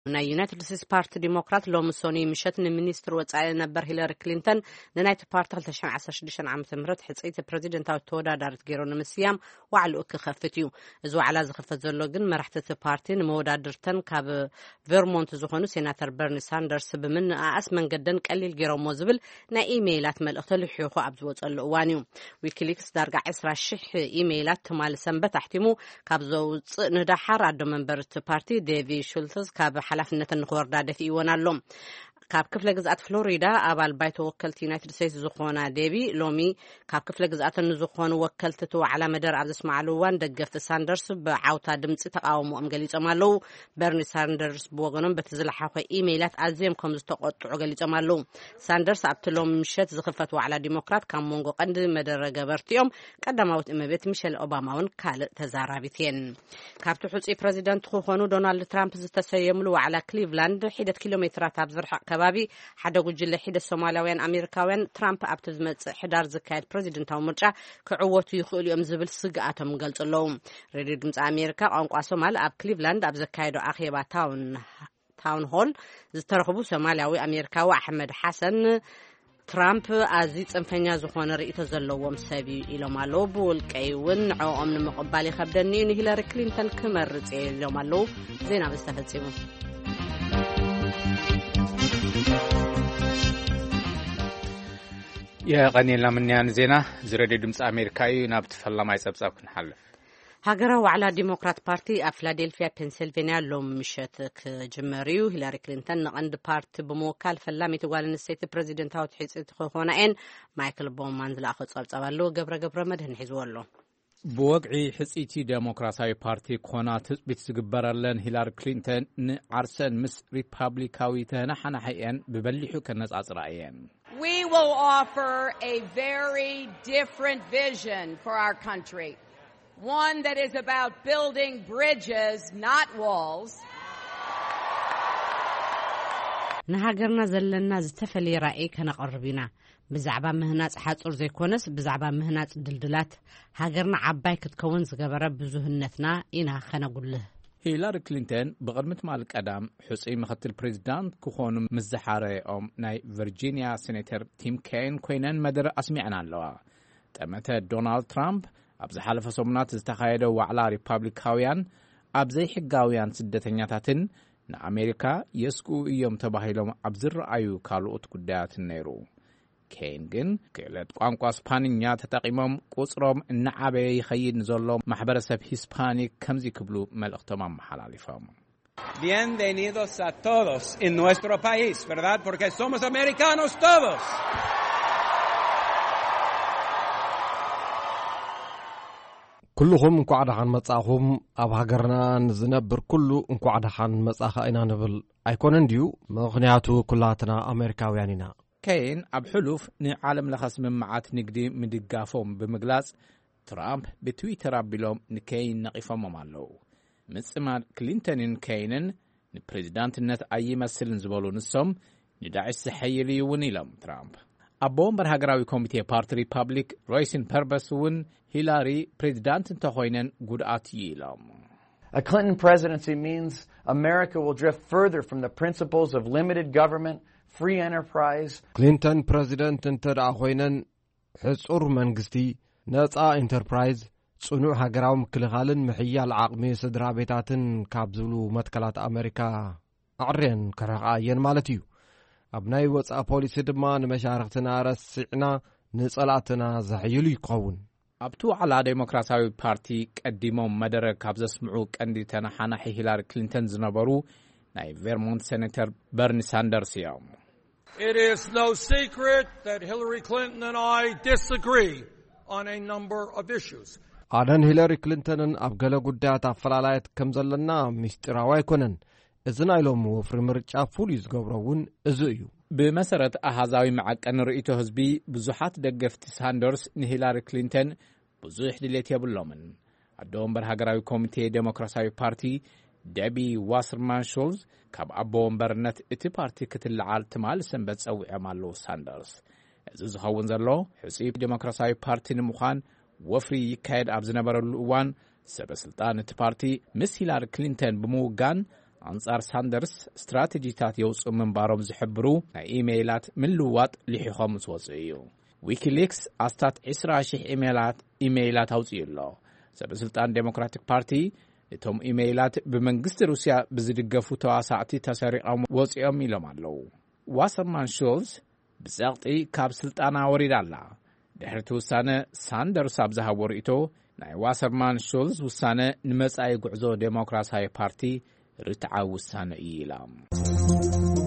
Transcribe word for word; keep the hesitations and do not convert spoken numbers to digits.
ናይ ዩናይትድ ስቴትስ ፓርቲ ዲሞክራት ሎሚ ሶኒ ምሸት ንሚኒስትር ወጻኢ ነበር ሂለሪ ክሊንተን ንናይቲ ፓርቲ ሁለት ሺህ ዓሰርተ ሽዱሽተ ዓመተ ምህረት ሕጽይት ፕሬዚደንታዊ ተወዳዳሪት ገይሩ ንምስያም ዋዕሉ ክኸፍት እዩ እዚ ዋዕላ ዝኸፍት ዘሎ ግን መራሕቲ ፓርቲ ንመወዳድርተን ካብ ቨርሞንት ዝኾኑ ሴናተር በርኒ ሳንደርስ ብምንኣስ መንገደን ቀሊል ገይሮሞ ዝብል ናይ ኢሜይላት መልእኽቲ ልሕዩኹ ኣብ ዝወጸሉ እዋን እዩ ዊኪሊክስ ዳርጋ عشرة ሺህ ኢሜይላት ትማል ሰንበት ኣሕቲሙ ካብ ዘውፅእ ንዳሓር ኣዶ መንበርቲ ፓርቲ ዴቪ ሹልትዝ ካብ ሓላፍነትን ንኽወርዳ ደፊእዎናሎም ካብ ክፍለ ግዛት ፍሎሪዳ ኣባል ባይቶ ወከልቲ ዩናይትድ ስቴትስ ዝኾና ዴቢ ሎሚ ካብ ክፍለ ግዛትን ዝኾኑ ወከልቲ ተዋዕላ መደር ኣብ ዝስማዓሉ እዋን ደገፍቲ ሳንደርስ ብዓውታ ድምፂ ተቃውሞኦም ገሊፆም ኣለው በርኒ ሳንደርስ ብወገኖም በቲ ዝለሓኸ ኢሜይላት ኣዝዮም ከም ዝተቆጥዑ ገሊፆም ኣለው ሳንደርስ ኣብቲ ሎሚ ምሸት ዝኽፈት ዋዕላ ዲሞክራት ካብ ሞንጎ ቀንዲ መደረ ገበርቲኦም ቀዳማዊት እመቤት ሚሸል ኦባማ እውን ካልእ ተዛራቢት እየን ካብቲ ሕፁይ ፕሬዚደንት ክኾኑ ዶናልድ ትራምፕ ዝተሰየምሉ ዋዕላ ክሊቭላንድ ሒደት ኪሎ ሜትራት ኣብ ዝርሕቕ ከባቢ ሓደ ጉጅለ ሒደት ሶማልያውያን ኣሜሪካውያን ትራምፕ ኣብቲ ዝመጽእ ሕዳር ዝካየድ ፕሬዚደንታዊ ምርጫ ክዕወቱ ይኽእሉ እዮም ዝብል ስግኣቶም ገልጸለው ሬድዮ ድምፂ ኣሜሪካ ቋንቋ ሶማል ኣብ ክሊቭላንድ ኣብ ዘካየዶ ኣኼባ ታውን ታውን ሆል ዝተረኸቡ ሶማልያዊ ኣሜሪካዊ ኣሕመድ ሓሰን ትራምፕ ኣዚ ጽንፈኛ ዝኾነ ርእይቶ ዘለዎም ሰብ ኢሎም ኣለው ብውልቀይ እውን ንዕኦም ንምቕባል ይኸብደኒ ንሂለሪ ክሊንተን ክመርጽ ኢሎም ኣለው ዜና ብዝተፈጺሙ የቀኒልና ምንያን ዜና ዝሬድዮ ድምጽ አሜሪካዊ ናብ ተፈላማይ ጸብጻብ ክንሐልፍ ሃገራዊ ዋዕላ ዲሞክራት ፓርቲ ኣብ ፊላዴልፊያ ፔንሲልቬንያ ሎም ምሸት ክጅመርዩ ሂላሪ ክሊንተን ንቐንዲ ፓርቲ ብምውካል ፈላሚት ጓል ኣንስተይቲ ፕሬዚደንታዊ ሕጽይት ክኾናኤን ማይክል ቦውማን ዝለኣኸ ጸብጻብ ኣለዎ ገብረ ገብረ መድህን ሒዝዎ ኣሎ ብወግዒ ሕጽይቲ ዴሞክራሲያዊ ፓርቲ ኮና ትጽቢት ዝግበረለን ሂላሪ ክሊንተን ንዓርሰን ምስ ሪፐብሊካዊ ተናሓናሐየን ብበሊሑ ከነጻጽራ እየን We will offer a very different vision for our country. One that is about building bridges, not walls. ንሃገርና ዘለና ዝተፈለየ ራእይ ከነቕርብ ኢና ብዛዕባ ምህናጽ ሓጹር ዘይኮነስ ብዛዕባ ምህናጽ ድልድላት ሃገርና ዓባይ ክትከውን ዝገበረ ብዙህነትና ኢና ኸነጉልህ ሂላሪ ክሊንተን ብቕድሚት ማል ቀዳም ሕፁይ ምክትል ፕሬዚዳንት ክኾኑ ምዝሓረኦም ናይ ቨርጂኒያ ሴኔተር ቲም ኬን ኮይነን መደረ ኣስሚዕና ኣለዋ ጠመተ ዶናልድ ትራምፕ ኣብ ዝሓለፈ ሰሙናት ዝተኻየደ ዋዕላ ሪፐብሊካውያን ኣብ ዘይሕጋውያን ስደተኛታትን ንኣሜሪካ የስቁ እዮም ተባሂሎም ኣብ ዝረኣዩ ካልኦት ጉዳያትን ነይሩ ኬን ግን ክእለት ቋንቋ ስፓንኛ ተጠቂሞም ቁጽሮም እናዓበየ ይኸይድ ንዘሎ ማሕበረሰብ ሂስፓኒክ ከምዚ ክብሉ መልእኽቶም ኣመሓላሊፎም Bienvenidos a todos en nuestro país, ¿verdad? Porque somos americanos todos. كلهم እንኳዕ ደሓን መጻኹም ኣብ ሃገርና ንዝነብር ኩሉ እንኳዕ ደሓን መጻኻ ኢና ንብል ኣይኮነን ድዩ ምኽንያቱ ኩላትና ኣሜሪካውያን ኢና ኬን ኣብ ሕሉፍ ንዓለም ለኸ ስምምዓት ንግዲ ምድጋፎም ብምግላጽ ትራምፕ ብትዊተር ኣቢሎም ንኬን ነቒፎሞም ኣለዉ ምጽማድ ክሊንተንን ኬንን ንፕሬዚዳንትነት ኣይመስልን ዝበሉ ንሶም ንዳዕሽ ዝሐይል እውን ኢሎም ትራምፕ ኣብ ወንበር ሃገራዊ ኮሚቴ ፓርቲ ሪፐብሊክ ሮይስን ፐርበስ እውን ሂላሪ ፕሬዚዳንት እንተኾይነን ጉድኣት እዩ ኢሎም A Clinton presidency means America will drift further from the principles of limited government free enterprise ክሊንተን ፕሬዚደንት እንተደኣ ኮይነን ሕጹር መንግስቲ ነጻ ኢንተርፕራይዝ ጽኑዕ ሃገራዊ ምክልኻልን ምሕያል ዓቕሚ ስድራ ቤታትን ካብ ዝብሉ መትከላት ኣሜሪካ ኣዕርየን ከረቓየን ማለት እዩ ኣብ ናይ ወጻኢ ፖሊሲ ድማ ንመሻርክትና ረሲዕና ንጸላእትና ዘሕይሉ ይኸውን ኣብቲ ዋዕላ ዴሞክራሲያዊ ፓርቲ ቀዲሞም መደረ ካብ ዘስምዑ ቀንዲ ተናሓናሒ ሂላሪ ክሊንተን ዝነበሩ ናይ ቨርሞንት ሴኔተር በርኒ ሳንደርስ እዮም It is no secret that Hillary Clinton and I disagree on a number of issues. ኣነን ሂለሪ ክሊንተንን ኣብ ገለ ጉዳያት ኣፈላላየት ከም ዘለና ምስጢራዊ ኣይኮነን እዚ ናይ ሎሚ ወፍሪ ምርጫ ፍሉይ ዝገብሮ እውን እዚ እዩ ብመሰረት ኣሃዛዊ መዓቀን ርእይቶ ህዝቢ ብዙሓት ደገፍቲ ሳንደርስ ንሂላሪ ክሊንተን ብዙሕ ድሌት የብሎምን ኣዶ ወንበር ሃገራዊ ኮሚቴ ዴሞክራሲያዊ ፓርቲ ዴቢ ዋሰርማን ሹልዝ ካብ ኣቦ ወንበርነት እቲ ፓርቲ ክትለዓል ትማል ሰንበት ፀዊዖም ኣለዉ ሳንደርስ እዚ ዝኸውን ዘሎ ሕፁይ ዴሞክራሲያዊ ፓርቲ ንምዃን ወፍሪ ይካየድ ኣብ ዝነበረሉ እዋን ሰበስልጣን እቲ ፓርቲ ምስ ሂላሪ ክሊንተን ብምውጋን أنصار ساندرز استراتيجيات يوصل من بارم زحبرو إيميلات من لوات لحيخم سوصيو ويكيليكس أستات عشرة شح إيميلات إيميلات هوزي الله سبب سلطان ديمقراطيك بارتي توم إيميلات بمنجست روسيا بزدقفو تواسعتي تساريقهم وصيهم إلهم اللو واسرمان شولز بزاقتي كاب سلطانا وريد الله دحرت وسانة ساندرز أبزها ورئيتو ناي واسرمان شولز وسانة نمس أي قعزو ديمقراس هاي بارتي رتعا وسانة إيلام